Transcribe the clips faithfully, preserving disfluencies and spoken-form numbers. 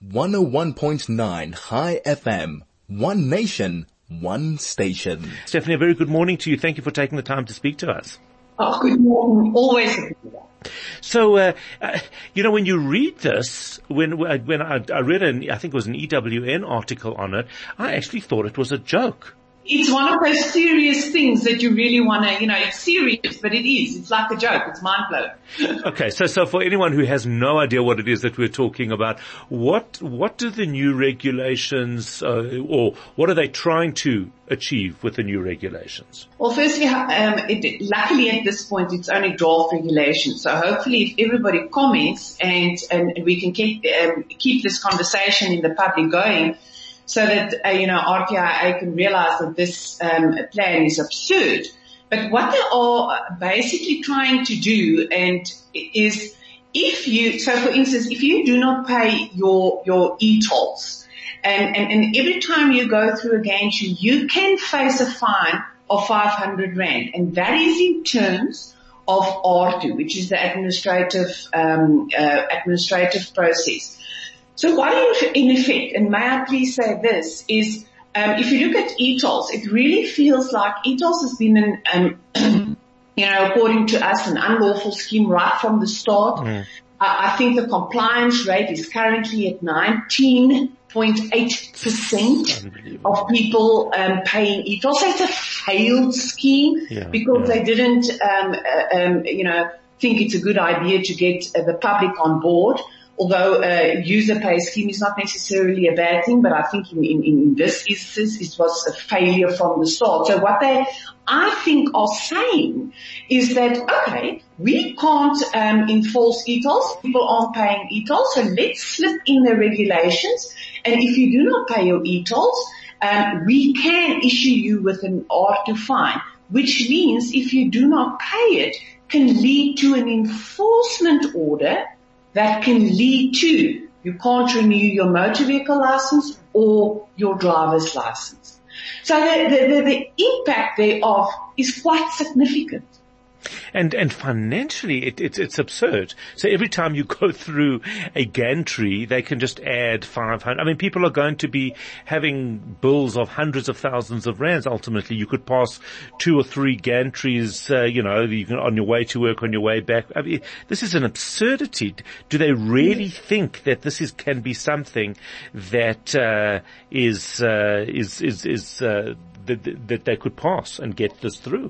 one oh one point nine High F M. One nation, one station. Stephanie, a very good morning to you. Thank you for taking the time to speak to us. Oh, good morning. Always a pleasure. So, uh, uh, you know, when you read this, when when I, I read an, I think it was an E W N article on it, I actually thought it was a joke. It's one of those serious things that you really want to, you know, it's serious, but it is. It's like a joke. It's mind-blowing. Okay, so so for anyone who has no idea what it is that we're talking about, what what do the new regulations, uh, or what are they trying to achieve with the new regulations? Well, firstly, um, it, luckily at this point, it's only draft regulations. So hopefully if everybody comments and, and we can keep, um, keep this conversation in the public going, so that, uh, you know, R T I A can realize that this um, plan is absurd. But what they are basically trying to do and is if you, so for instance, if you do not pay your, your e-tolls and, and, and every time you go through a gantry, you can face a fine of five hundred rand. And that is in terms of R two, which is the administrative, um, uh, administrative process. So what in effect, and may I please say this, is um, if you look at e-tolls, it really feels like e-tolls has been an, um, you know, according to us, an unlawful scheme right from the start. Mm. I, I think the compliance rate is currently at nineteen point eight percent of people um, paying e-tolls. So it's a failed scheme yeah, because yeah. they didn't, um, uh, um, you know, think it's a good idea to get uh, the public on board. Although a uh, user pay scheme is not necessarily a bad thing, but I think in, in, in this instance it was a failure from the start. So what they, I think, are saying is that, okay, we can't um, enforce e-tolls. People aren't paying e-tolls, so let's slip in the regulations. And if you do not pay your e-tolls, um, we can issue you with an R two fine, which means if you do not pay it, can lead to an enforcement order that can lead to you can't renew your motor vehicle license or your driver's license. So the, the, the, the impact thereof is quite significant. And, and financially, it, it's, it's absurd. So every time you go through a gantry, they can just add five hundred. I mean, people are going to be having bills of hundreds of thousands of rands. Ultimately, you could pass two or three gantries, uh, you know, you can, on your way to work, on your way back. I mean, this is an absurdity. Do they really think that this is, can be something that, uh, is, uh, is, is, is, uh, that, that they could pass and get this through?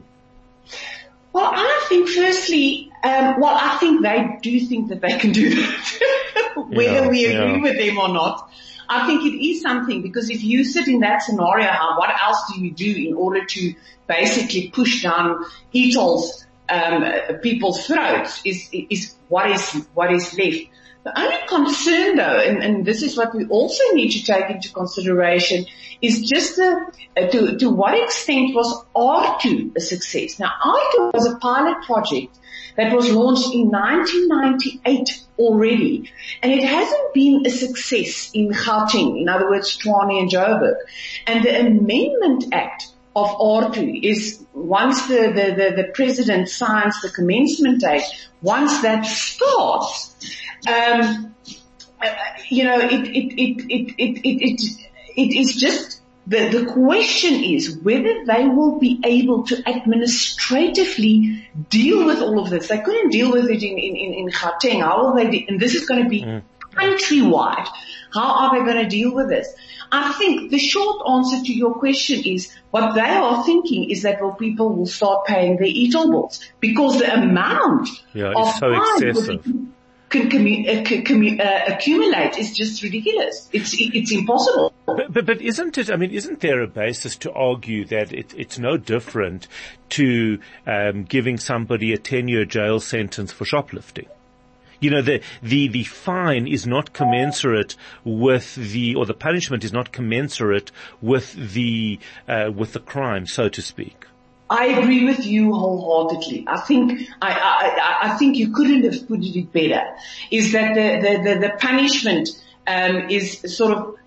Well, I think firstly, um, well, I think they do think that they can do that, whether yeah, we agree yeah. with them or not. I think it is something because if you sit in that scenario, how, what else do you do in order to basically push down e-tolls, um, people's throats is, is what is, what is left. The only concern though, and, and this is what we also need to take into consideration, is just the, uh, to, to what extent was R two a success? Now R two was a pilot project that was launched in nineteen ninety-eight already, and it hasn't been a success in Gauteng, in other words, Tshwane and Joburg. And the Amendment Act of R two is once the, the, the, the president signs the commencement date, once that starts, um, uh, you know, it, it, it, it, it, it, it, it is just, the, the question is whether they will be able to administratively deal with all of this. They couldn't deal with it in, in, in, in Gauteng. How will they do? And this is going to be mm. countrywide. How are they going to deal with this? I think the short answer to your question is what they are thinking is that well, people will start paying their e-toll bills because the amount yeah, of it's so excessive. Can commu- uh, can commu- uh, accumulate is just ridiculous. It's it's impossible. But, but, but isn't it? I mean, isn't there a basis to argue that it, it's no different to um, giving somebody a ten-year jail sentence for shoplifting? You know, the, the, the fine is not commensurate with the, or the punishment is not commensurate with the, uh, with the crime, so to speak. I agree with you wholeheartedly. I think, I, I, I think you couldn't have put it better. Is that the, the, the, the punishment, um, is sort of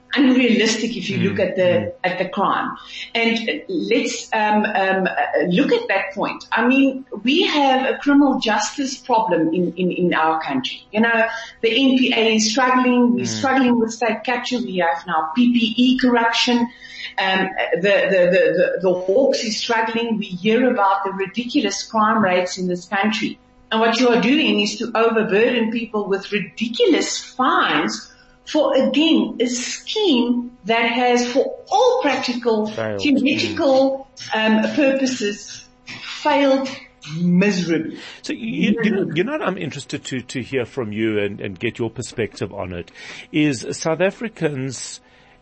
unrealistic if you mm. look at the mm. at the crime. And let's um, um, look at that point. I mean, we have a criminal justice problem in, in, in our country. You know, the N P A is struggling. We're mm. struggling with state capture. We have now P P E corruption. Um, the, the, the, the, the Hawks is struggling. We hear about the ridiculous crime rates in this country. And what you are doing is to overburden people with ridiculous fines for, again, a scheme that has, for all practical, failed. theoretical um, purposes, failed miserably. So you, you, know, you know what I'm interested to, to hear from you and, and get your perspective on it, is South Africans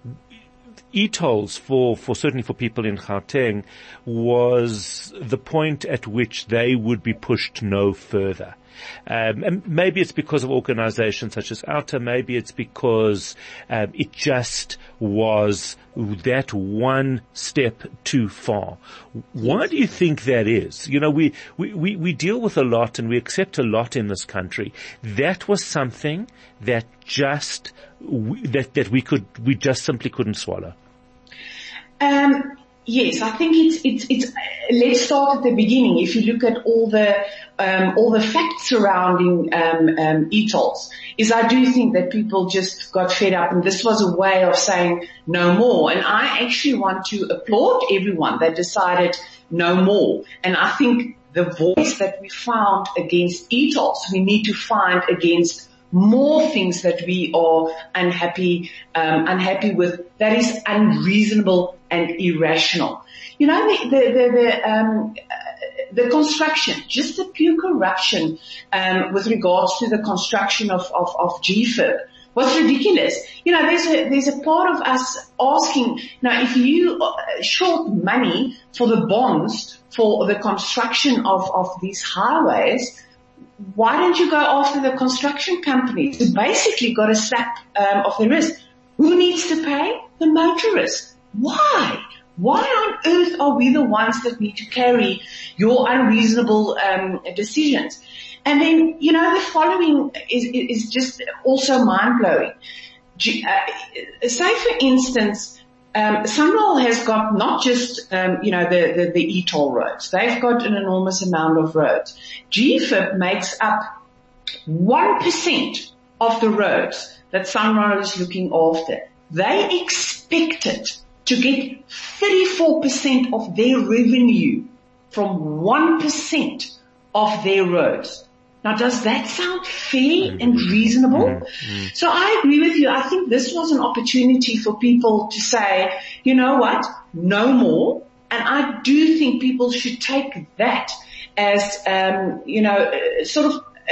e-tolls for, for certainly for people in Gauteng was the point at which they would be pushed no further. Um, and maybe it's because of organizations such as OUTA, maybe it's because um, it just was that one step too far. Why do you think that is? You know, we, we, we, we deal with a lot and we accept a lot in this country. That was something that just, that, that we could, we just simply couldn't swallow. Um, yes, I think it's, it's, it's, let's start at the beginning. If you look at all the, um, all the facts surrounding, um, um, e-tolls, is I do think that people just got fed up and this was a way of saying no more. And I actually want to applaud everyone that decided no more. And I think the voice that we found against e-tolls, we need to find against more things that we are unhappy, um, unhappy with, that is unreasonable and irrational. You know, the, the, the, the, um, the construction, just the pure corruption, um, with regards to the construction of, of, of G F I B was ridiculous. You know, there's a, there's a part of us asking, now if you short money for the bonds for the construction of, of these highways, why don't you go after the construction companies who basically got a slap um, of the wrist? Who needs to pay? The motorists. Why? Why on earth are we the ones that need to carry your unreasonable um, decisions? And then, you know, the following is, is just also mind-blowing. Uh, say, for instance, Um, Sunroll has got not just, um, you know, the, the, the e-toll roads. They've got an enormous amount of roads. G F I B makes up one percent of the roads that Sunroll is looking after. They expected to get thirty-four percent of their revenue from one percent of their roads. Now, does that sound fair and reasonable? Mm-hmm. So I agree with you. I think this was an opportunity for people to say, you know what, no more. And I do think people should take that as, um, you know, sort of uh,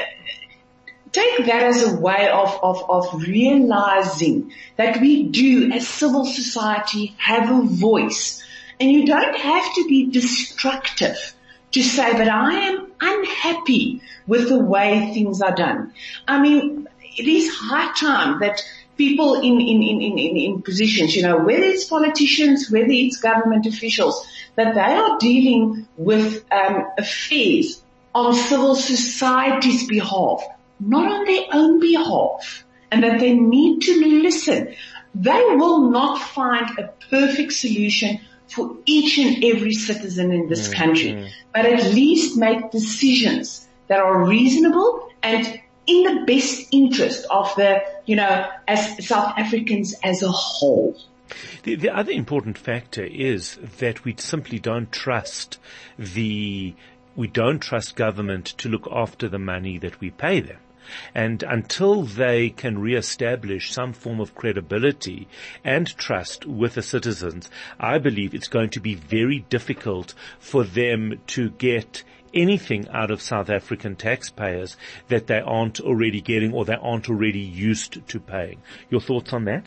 take that as a way of, of, of realizing that we do as civil society have a voice. And you don't have to be destructive to say, but I am unhappy with the way things are done. I mean, it is high time that people in, in, in, in, in positions, you know, whether it's politicians, whether it's government officials, that they are dealing with um, affairs on civil society's behalf, not on their own behalf, and that they need to listen. They will not find a perfect solution for each and every citizen in this mm, country, mm. but at least make decisions that are reasonable and in the best interest of the, you know, as South Africans as a whole. The, the other important factor is that we simply don't trust the, we don't trust government to look after the money that we pay them. And until they can reestablish some form of credibility and trust with the citizens, I believe it's going to be very difficult for them to get anything out of South African taxpayers that they aren't already getting or they aren't already used to paying. Your thoughts on that?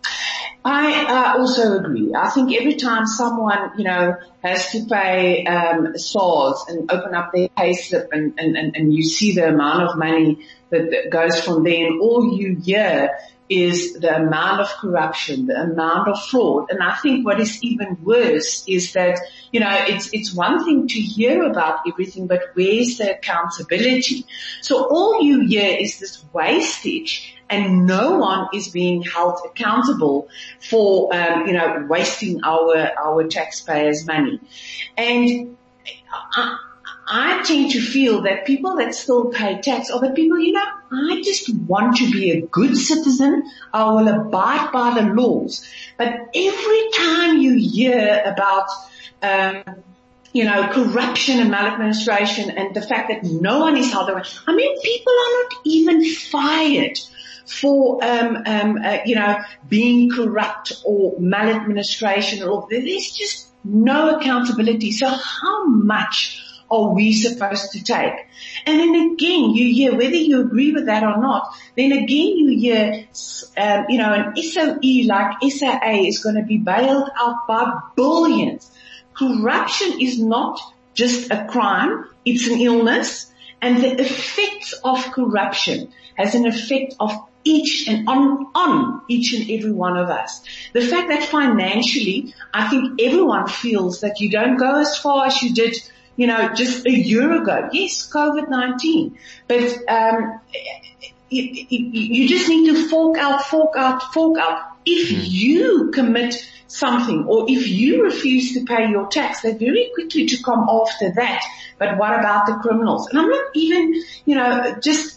I uh, also agree. I think every time someone, you know, has to pay um SARS and open up their payslip and, and, and, and you see the amount of money that, that goes from there, and all you hear is the amount of corruption, the amount of fraud. And I think what is even worse is that, you know, it's, it's one thing to hear about everything, but where's the accountability? So all you hear is this wastage and no one is being held accountable for, um, you know, wasting our, our taxpayers' money. And I, I tend to feel that people that still pay tax are the people, you know, I just want to be a good citizen. I will abide by the laws. But every time you hear about, um, you know, corruption and maladministration and the fact that no one is held accountable, I mean, people are not even fired for, um, um, uh, you know, being corrupt or maladministration or there's just no accountability. So how much are we supposed to take? And then again, you hear, whether you agree with that or not, then again you hear, um, you know, an S O E like S A A is going to be bailed out by billions. Corruption is not just a crime, it's an illness, and the effects of corruption has an effect of each and on, on each and every one of us. The fact that financially, I think everyone feels that you don't go as far as you did, you know, just a year ago. Yes, COVID nineteen, but, um, you, you just need to fork out, fork out, fork out. If you commit something or if you refuse to pay your tax, they're very quickly to come after that. But what about the criminals? And I'm not even, you know, just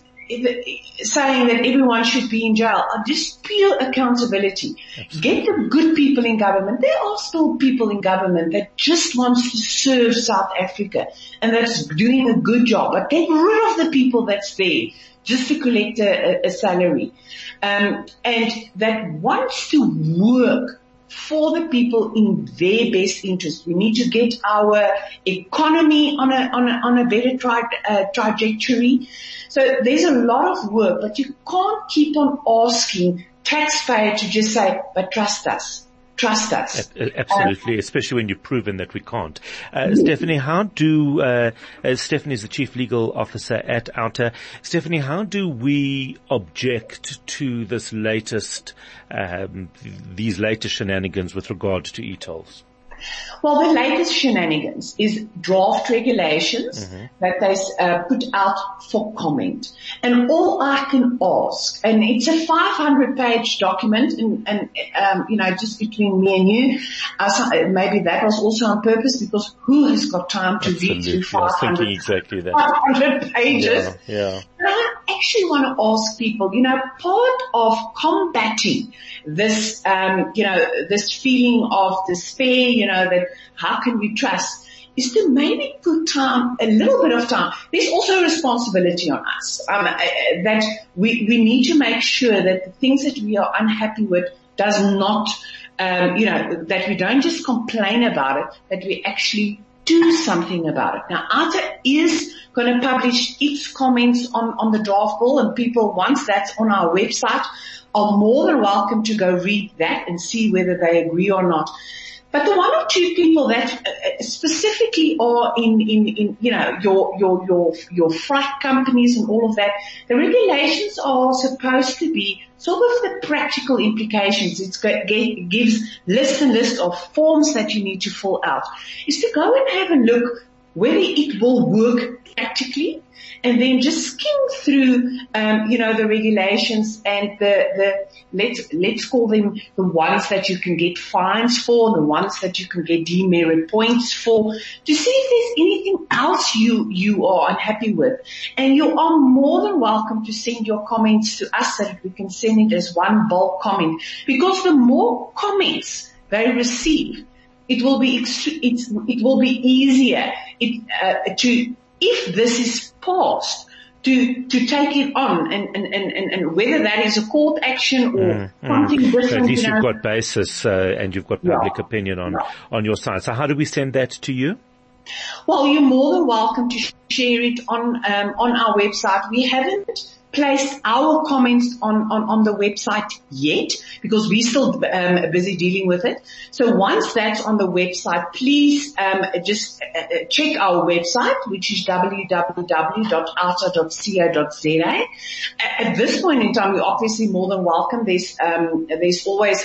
saying that everyone should be in jail. Just pure accountability. Absolutely. Get the good people in government. There are still people in government that just wants to serve South Africa and that's doing a good job. But get rid of the people that's there just to collect a, a salary, um, and that wants to work for the people in their best interest. We need to get our economy on a on a, on a better tri- uh, trajectory. So there's a lot of work, but you can't keep on asking taxpayer to just say, "But trust us." Trust us. Absolutely, uh, especially when you've proven that we can't. Uh, Stephanie, how do, uh, uh, Stephanie is the Chief Legal Officer at Outer. Stephanie, how do we object to this latest, um, these latest shenanigans with regard to e-tolls? Well, the latest shenanigans is draft regulations mm-hmm. that they uh, put out for comment. And all I can ask, and it's a five hundred page document, and, and um, you know, just between me and you, uh, so maybe that was also on purpose because who has got time to Absolutely. read through five hundred, exactly that. five hundred pages? Yeah, yeah. But I actually want to ask people, you know, part of combating this, um, you know, this feeling of despair, you know, that how can we trust, is to maybe put time, a little bit of time. There's also a responsibility on us, um, uh, that we, we need to make sure that the things that we are unhappy with does not, um, you know, that we don't just complain about it, that we actually do something about it. Now, Outer is going to publish its comments on, on the draft bill, and people, once that's on our website, are more than welcome to go read that and see whether they agree or not. But the one or two people that uh, specifically are in, in, in, you know, your, your, your, your freight companies and all of that, the regulations are supposed to be sort of the practical implications. It gives list and list of forms that you need to fill out. Is to go and have a look whether it will work practically, and then just skim through, um, you know, the regulations and the, the, let's, let's call them the ones that you can get fines for, the ones that you can get demerit points for, to see if there's anything else you, you are unhappy with. And you are more than welcome to send your comments to us so that we can send it as one bulk comment. Because the more comments they receive, it will be, it's, it will be easier it, uh, to, if this is passed, to, to take it on, and, and, and, and whether that is a court action or mm, something mm. different. So at least you know. You've got basis, uh, and you've got public yeah. opinion on, yeah. on your side. So how do we send that to you? Well, you're more than welcome to share it on, um, on our website. We haven't placed our comments on, on, on the website yet because we're still um, busy dealing with it. So once that's on the website, please um, just uh, check our website, which is w w w dot outer dot co dot z a. At this point in time, you're obviously more than welcome. There's um, there's always a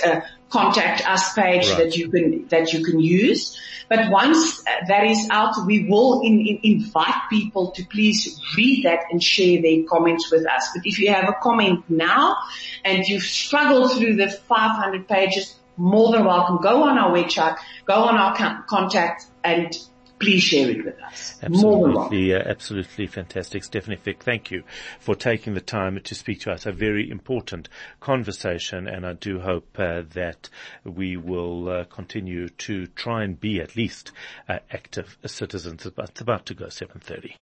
contact us page Right. that you can, that you can use. But once that is out, we will in, in, invite people to please read that and share their comments with us. But if you have a comment now and you've struggled through the five hundred pages, more than welcome. Go on our website, go on our con- contact, and please share it with us. More than welcome. Absolutely, uh, absolutely fantastic. Stephanie Fick, thank you for taking the time to speak to us. A very important conversation, and I do hope uh, that we will uh, continue to try and be at least uh, active citizens. It's about to go seven thirty.